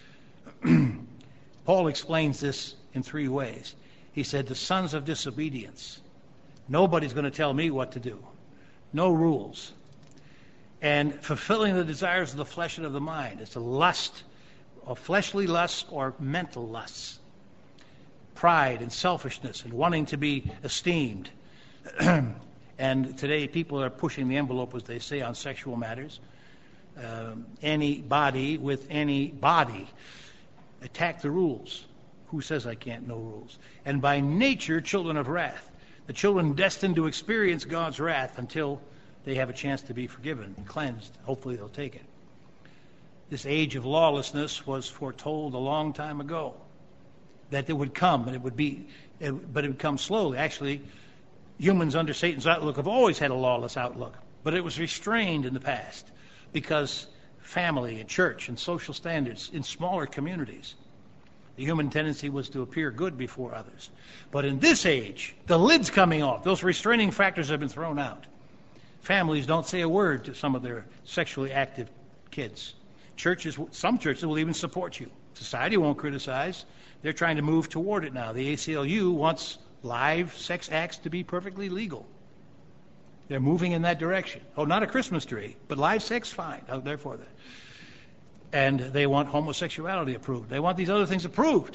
Paul explains this in three ways. He said, the sons of disobedience. Nobody's going to tell me what to do. No rules. And fulfilling the desires of the flesh and of the mind. It's a lust, a fleshly lust or mental lusts. Pride and selfishness and wanting to be esteemed. And today people are pushing the envelope, as they say, on sexual matters. Um, any body with any body. Attack the rules. Who says I can't know rules? And by nature, children of wrath. The children destined to experience God's wrath until they have a chance to be forgiven and cleansed. Hopefully they'll take it. This age of lawlessness was foretold a long time ago, that it would come, and it would be, it, but it would come slowly. Actually, Humans under Satan's outlook have always had a lawless outlook, but it was restrained in the past because family and church and social standards in smaller communities. The human tendency was to appear good before others. But in this age, the lid's coming off. Those restraining factors have been thrown out. Families don't say a word to some of their sexually active kids. Churches, some churches will even support you. Society won't criticize. They're trying to move toward it now. The A C L U wants live sex acts to be perfectly legal. They're moving in that direction. Oh, not a Christmas tree, but live sex, fine. Oh, therefore, that. And they want homosexuality approved. They want these other things approved.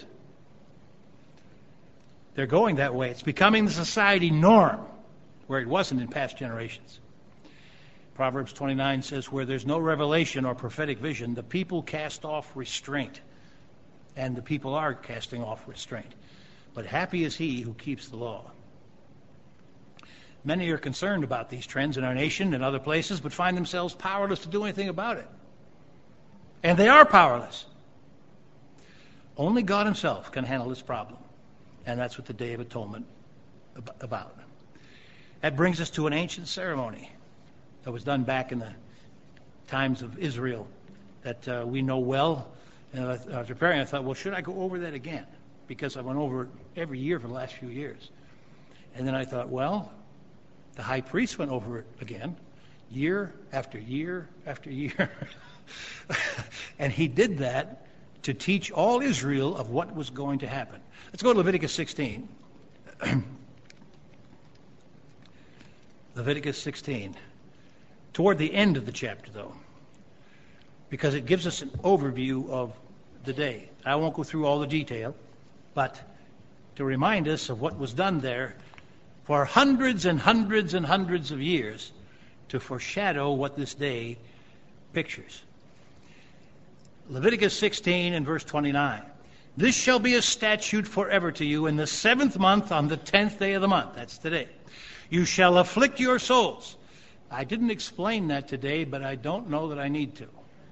They're going that way. It's becoming the society norm, where it wasn't in past generations. Proverbs twenty-nine says, where there's no revelation or prophetic vision, the people cast off restraint. And the people are casting off restraint. But happy is he who keeps the law. Many are concerned about these trends in our nation and other places, but find themselves powerless to do anything about it. And they are powerless. Only God himself can handle this problem. And that's what the Day of Atonement is about. That brings us to an ancient ceremony that was done back in the times of Israel that uh, we know well. And I was preparing, I thought, well, should I go over that again? Because I went over it every year for the last few years. And then I thought, well, the high priest went over it again, year after year after year. And he did that to teach all Israel of what was going to happen. Let's go to Leviticus sixteen. Leviticus sixteen. Toward the end of the chapter, though, because it gives us an overview of the day. I won't go through all the detail, but to remind us of what was done there for hundreds and hundreds and hundreds of years to foreshadow what this day pictures. Leviticus sixteen and verse twenty-nine. This shall be a statute forever to you in the seventh month on the tenth day of the month. That's today. You shall afflict your souls. I didn't explain that today, but I don't know that I need to.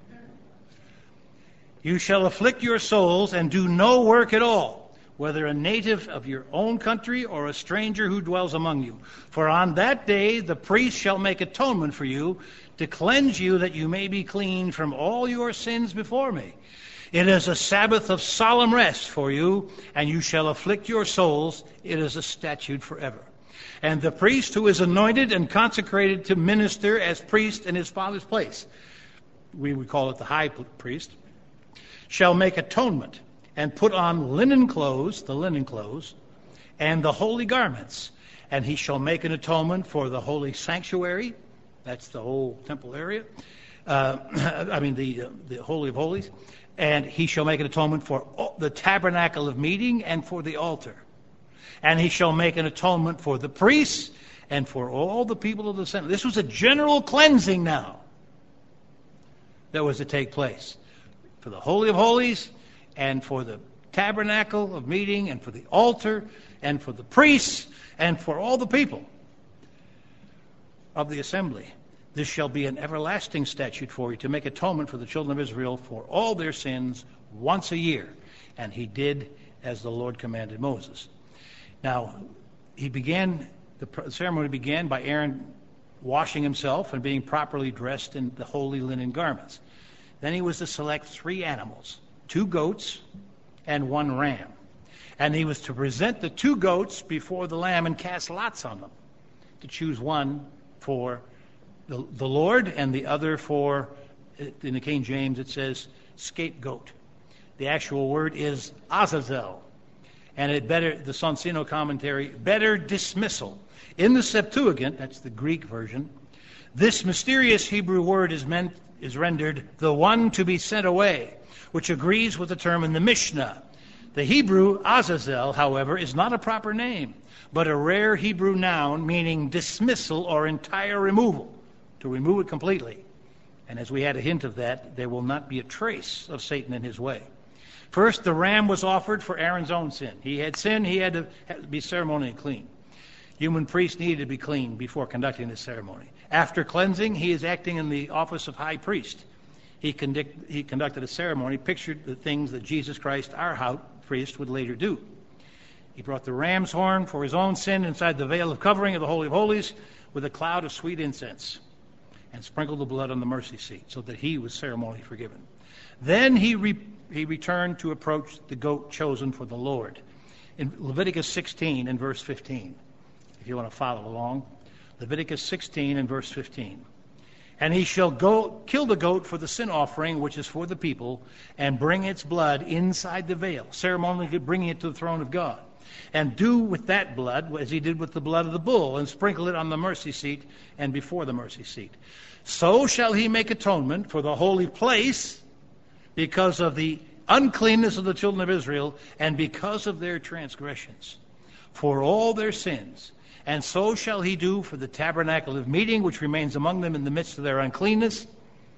You shall afflict your souls and do no work at all, whether a native of your own country or a stranger who dwells among you. For on that day the priest shall make atonement for you to cleanse you that you may be clean from all your sins before me. It is a Sabbath of solemn rest for you, and you shall afflict your souls. It is a statute forever. And the priest who is anointed and consecrated to minister as priest in his father's place, we would call it the high priest, shall make atonement and put on linen clothes, the linen clothes, and the holy garments. And he shall make an atonement for the holy sanctuary, that's the whole temple area, uh, I mean the, uh, the Holy of Holies, and he shall make an atonement for the tabernacle of meeting and for the altar. And he shall make an atonement for the priests and for all the people of the Senate. This was a general cleansing now that was to take place for the Holy of Holies and for the tabernacle of meeting and for the altar and for the priests and for all the people of the assembly. This shall be an everlasting statute for you to make atonement for the children of Israel for all their sins once a year. And he did as the Lord commanded Moses. Now, he began, the ceremony began by Aaron washing himself and being properly dressed in the holy linen garments. Then he was to select three animals, two goats and one ram. And he was to present the two goats before the lamb and cast lots on them to choose one for the, the Lord and the other for, in the King James it says, scapegoat. The actual word is Azazel. And it better, the Sonsino commentary, better dismissal. In the Septuagint, that's the Greek version, this mysterious Hebrew word is meant is rendered the one to be sent away, which agrees with the term in the Mishnah. The Hebrew Azazel, however, is not a proper name, but a rare Hebrew noun meaning dismissal or entire removal, to remove it completely. And as we had a hint of that, there will not be a trace of Satan in his way. First, the ram was offered for Aaron's own sin. He had sinned, he had to, had to be ceremonially clean. Human priests needed to be clean before conducting this ceremony. After cleansing, he is acting in the office of high priest. He, conduct, he conducted a ceremony, pictured the things that Jesus Christ, our high priest, would later do. He brought the ram's horn for his own sin inside the veil of covering of the Holy of Holies with a cloud of sweet incense, and sprinkled the blood on the mercy seat so that he was ceremonially forgiven. Then he, re- he returned to approach the goat chosen for the Lord. In Leviticus sixteen and verse fifteen, if you want to follow along. Leviticus sixteen and verse fifteen. And he shall go kill the goat for the sin offering, which is for the people, and bring its blood inside the veil, ceremonially bringing it to the throne of God. And do with that blood as he did with the blood of the bull, and sprinkle it on the mercy seat and before the mercy seat. So shall he make atonement for the holy place because of the uncleanness of the children of Israel and because of their transgressions, for all their sins. And so shall he do for the tabernacle of meeting, which remains among them in the midst of their uncleanness.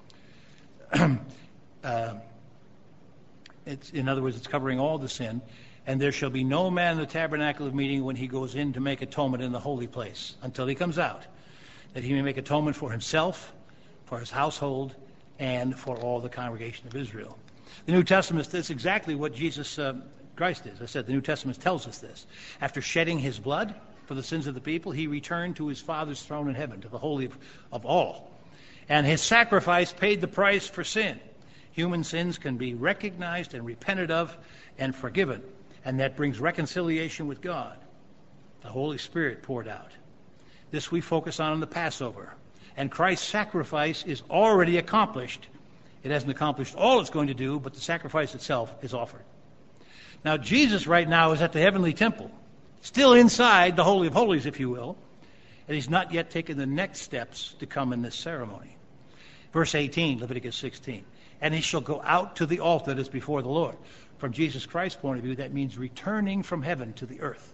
uh, it's, in other words, it's covering all the sin. And there shall be no man in the tabernacle of meeting when he goes in to make atonement in the holy place until he comes out, that he may make atonement for himself, for his household, and for all the congregation of Israel. The New Testament, that's exactly what Jesus uh, Christ is. I said the New Testament tells us this. After shedding his blood for the sins of the people, he returned to his Father's throne in heaven, to the holy of, of all. And his sacrifice paid the price for sin. Human sins can be recognized and repented of and forgiven. And that brings reconciliation with God. The Holy Spirit poured out. This we focus on in the Passover. And Christ's sacrifice is already accomplished. It hasn't accomplished all it's going to do, but the sacrifice itself is offered. Now, Jesus right now is at the heavenly temple, still inside the Holy of Holies, if you will, and he's not yet taken the next steps to come in this ceremony. Verse eighteen, Leviticus sixteen. And he shall go out to the altar that is before the Lord. From Jesus Christ's point of view, that means returning from heaven to the earth.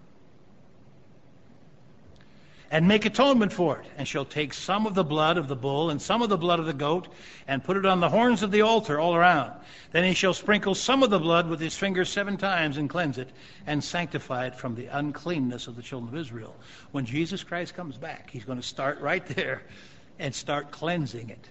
And make atonement for it, and shall take some of the blood of the bull and some of the blood of the goat, and put it on the horns of the altar all around. Then he shall sprinkle some of the blood with his fingers seven times, and cleanse it, and sanctify it from the uncleanness of the children of Israel. When Jesus Christ comes back, he's going to start right there and start cleansing it.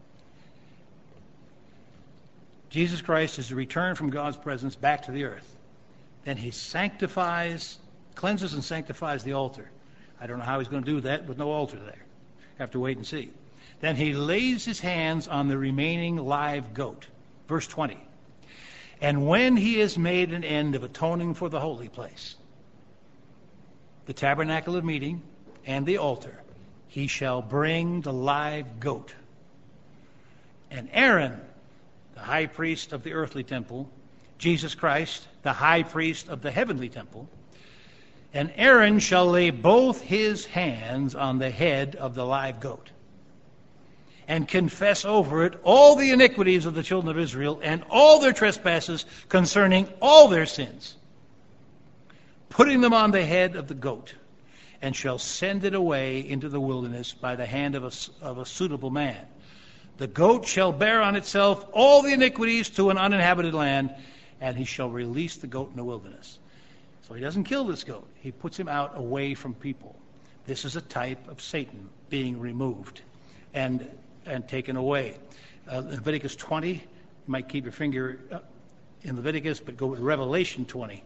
Jesus Christ is to return from God's presence back to the earth. Then he sanctifies, cleanses and sanctifies the altar. I don't know how he's going to do that with no altar there. Have to wait and see. Then he lays his hands on the remaining live goat. Verse twenty. And when he has made an end of atoning for the holy place, the tabernacle of meeting and the altar, he shall bring the live goat. And Aaron, the high priest of the earthly temple, Jesus Christ, the high priest of the heavenly temple, and Aaron shall lay both his hands on the head of the live goat and confess over it all the iniquities of the children of Israel and all their trespasses concerning all their sins, putting them on the head of the goat, and shall send it away into the wilderness by the hand of a, of a suitable man. The goat shall bear on itself all the iniquities to an uninhabited land, and he shall release the goat in the wilderness. So he doesn't kill this goat. He puts him out away from people. This is a type of Satan being removed and and taken away. Uh, Leviticus twenty, you might keep your finger in Leviticus, but go with Revelation twenty.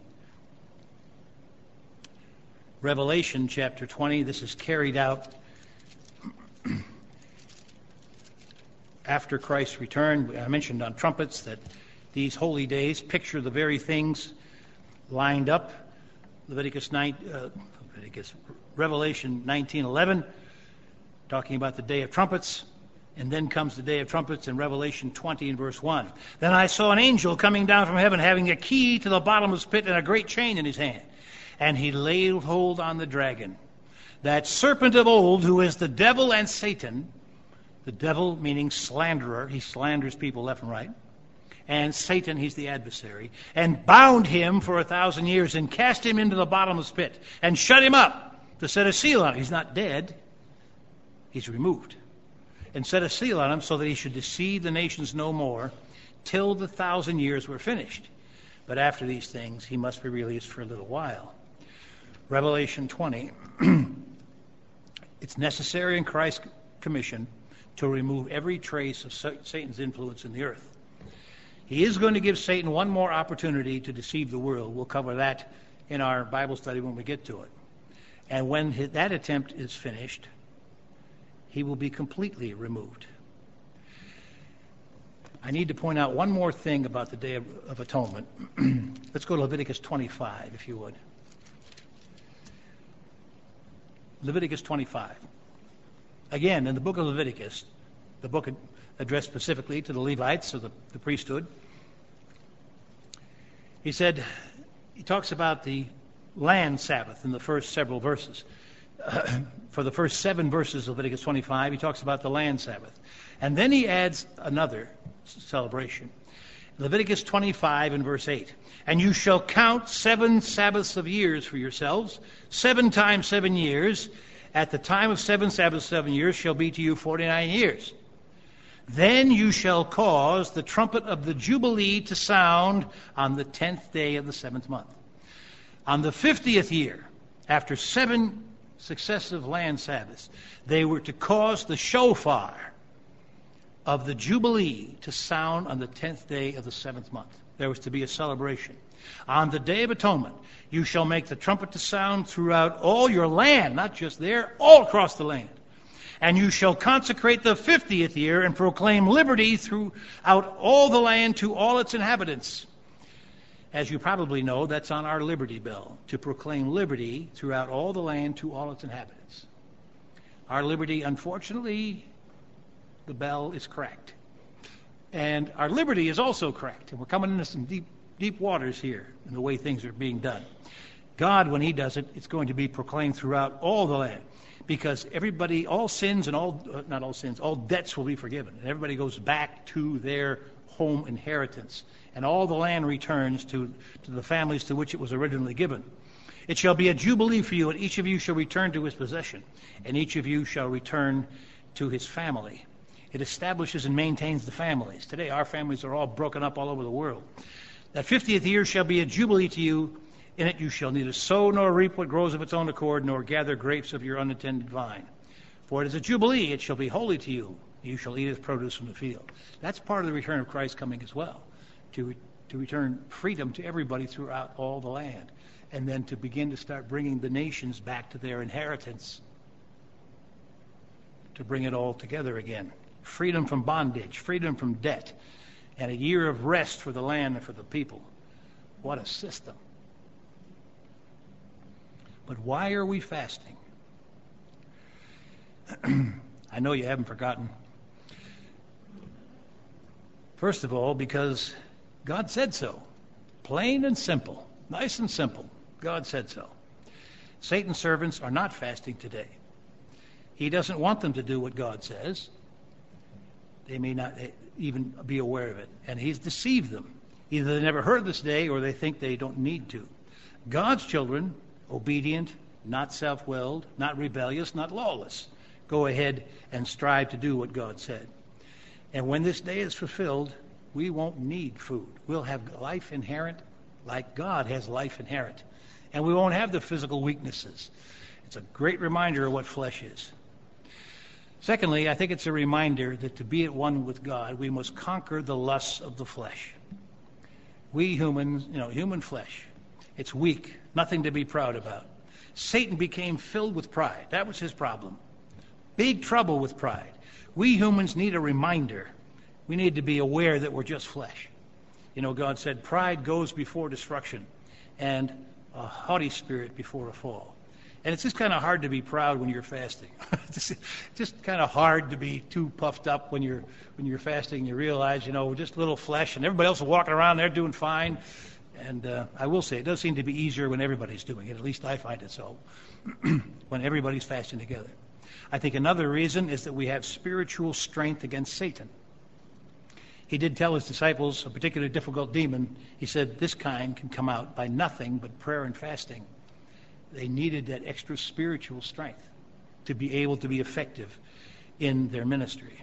Revelation chapter twenty, this is carried out after Christ's return. I mentioned on trumpets that these holy days picture the very things lined up. Leviticus nine, uh, Leviticus, Revelation nineteen eleven, talking about the day of trumpets, and then comes the day of trumpets in Revelation twenty and verse one. Then I saw an angel coming down from heaven, having a key to the bottomless pit and a great chain in his hand, and he laid hold on the dragon, that serpent of old, who is the devil and Satan. The devil meaning slanderer; he slanders people left and right. And Satan, he's the adversary, and bound him for a thousand years and cast him into the bottomless pit and shut him up to set a seal on him. He's not dead. He's removed. And set a seal on him so that he should deceive the nations no more till the thousand years were finished. But after these things, he must be released for a little while. Revelation twenty. It's necessary in Christ's commission to remove every trace of Satan's influence in the earth. He is going to give Satan one more opportunity to deceive the world. We'll cover that in our Bible study when we get to it. And when his, that attempt is finished, he will be completely removed. I need to point out one more thing about the Day of, of Atonement. Let's go to Leviticus twenty-five, if you would. Leviticus twenty-five. Again, in the book of Leviticus, the book addressed specifically to the Levites, or the, the priesthood, he said, he talks about the land Sabbath in the first several verses. Uh, for the first seven verses of Leviticus twenty-five, he talks about the land Sabbath. And then he adds another celebration. Leviticus twenty-five and verse eight. And you shall count seven Sabbaths of years for yourselves, seven times seven years. At the time of seven Sabbaths, seven years shall be to you forty-nine years. Then you shall cause the trumpet of the Jubilee to sound on the tenth day of the seventh month. On the fiftieth year, after seven successive land Sabbaths, they were to cause the shofar of the Jubilee to sound on the tenth day of the seventh month. There was to be a celebration. On the Day of Atonement, you shall make the trumpet to sound throughout all your land, not just there, all across the land. And you shall consecrate the fiftieth year and proclaim liberty throughout all the land to all its inhabitants. As you probably know, that's on our Liberty Bell, to proclaim liberty throughout all the land to all its inhabitants. Our liberty, unfortunately, the bell is cracked. And our liberty is also cracked. And we're coming into some deep, deep waters here in the way things are being done. God, when he does it, it's going to be proclaimed throughout all the land. Because everybody, all sins and all, uh, not all sins, all debts will be forgiven. And everybody goes back to their home inheritance. And all the land returns to, to the families to which it was originally given. It shall be a jubilee for you, and each of you shall return to his possession, and each of you shall return to his family. It establishes and maintains the families. Today, our families are all broken up all over the world. That fiftieth year shall be a jubilee to you. In it you shall neither sow nor reap what grows of its own accord, nor gather grapes of your unattended vine. For it is a jubilee, it shall be holy to you. You shall eat its produce from the field. That's part of the return of Christ coming as well, to, to return freedom to everybody throughout all the land, and then to begin to start bringing the nations back to their inheritance, to bring it all together again. Freedom from bondage, freedom from debt, and a year of rest for the land and for the people. What a system. But why are we fasting? I know you haven't forgotten. First of all, because God said so. Plain and simple. Nice and simple. God said so. Satan's servants are not fasting today. He doesn't want them to do what God says. They may not even be aware of it. And he's deceived them. Either they never heard this day or they think they don't need to. God's children, obedient, not self-willed, not rebellious, not lawless, go ahead and strive to do what God said. And when this day is fulfilled, we won't need food. We'll have life inherent like God has life inherent. And we won't have the physical weaknesses. It's a great reminder of what flesh is. Secondly, I think it's a reminder that to be at one with God, we must conquer the lusts of the flesh. We humans, you know, human flesh, it's weak, nothing to be proud about. Satan became filled with pride. That was his problem. Big trouble with pride. We humans need a reminder. We need to be aware that we're just flesh. You know, God said, pride goes before destruction, and a haughty spirit before a fall. And it's just kind of hard to be proud when you're fasting. It's just kind of hard to be too puffed up when you're when you're fasting. You realize, you know, we're just little flesh, and everybody else is walking around there doing fine. And uh, I will say, it does seem to be easier when everybody's doing it. At least I find it so, when everybody's fasting together. I think another reason is that we have spiritual strength against Satan. He did tell his disciples, a particularly difficult demon, he said, this kind can come out by nothing but prayer and fasting. They needed that extra spiritual strength to be able to be effective in their ministry.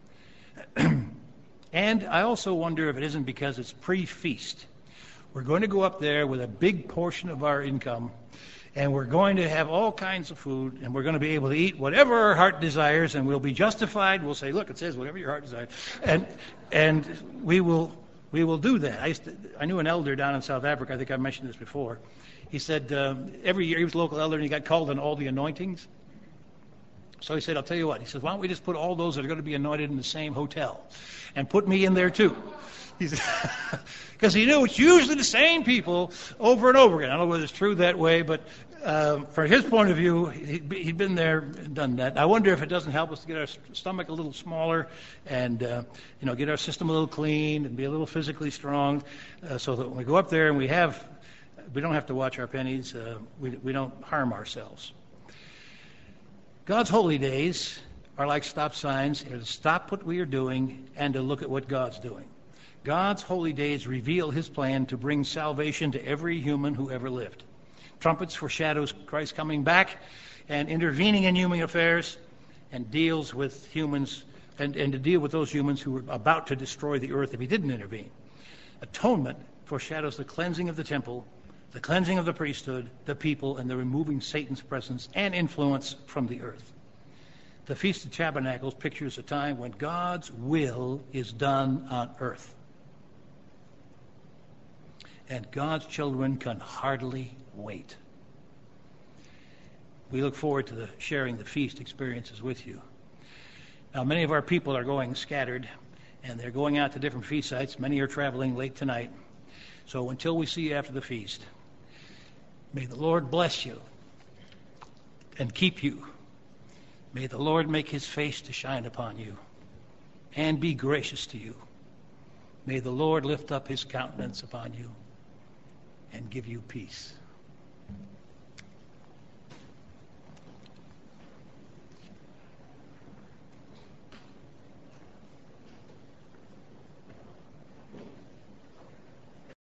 And I also wonder if it isn't because it's pre-feast. We're going to go up there with a big portion of our income, and we're going to have all kinds of food, and we're going to be able to eat whatever our heart desires, and we'll be justified. We'll say, look, it says whatever your heart desires. And and we will We will do that. I, used to, I knew an elder down in South Africa. I think I mentioned this before. He said uh, every year he was a local elder and he got called on all the anointings. So he said, I'll tell you what. He says, why don't we just put all those that are going to be anointed in the same hotel and put me in there too? Because he knew it's usually the same people over and over again. I don't know whether it's true that way, but uh, from his point of view, he'd, be, he'd been there and done that. I wonder if it doesn't help us to get our stomach a little smaller and uh, you know, get our system a little clean and be a little physically strong, uh, so that when we go up there and we have, we don't have to watch our pennies. Uh, we, we don't harm ourselves. God's holy days are like stop signs. They're to stop what we are doing and to look at what God's doing. God's holy days reveal his plan to bring salvation to every human who ever lived. Trumpets foreshadows Christ coming back and intervening in human affairs and deals with humans and, and to deal with those humans who were about to destroy the earth if he didn't intervene. Atonement foreshadows the cleansing of the temple, the cleansing of the priesthood, the people, and the removing Satan's presence and influence from the earth. The Feast of Tabernacles pictures a time when God's will is done on earth. And God's children can hardly wait. We look forward to the sharing the feast experiences with you. Now, many of our people are going scattered, and they're going out to different feast sites. Many are traveling late tonight. So until we see you after the feast, may the Lord bless you and keep you. May the Lord make his face to shine upon you and be gracious to you. May the Lord lift up his countenance upon you and give you peace.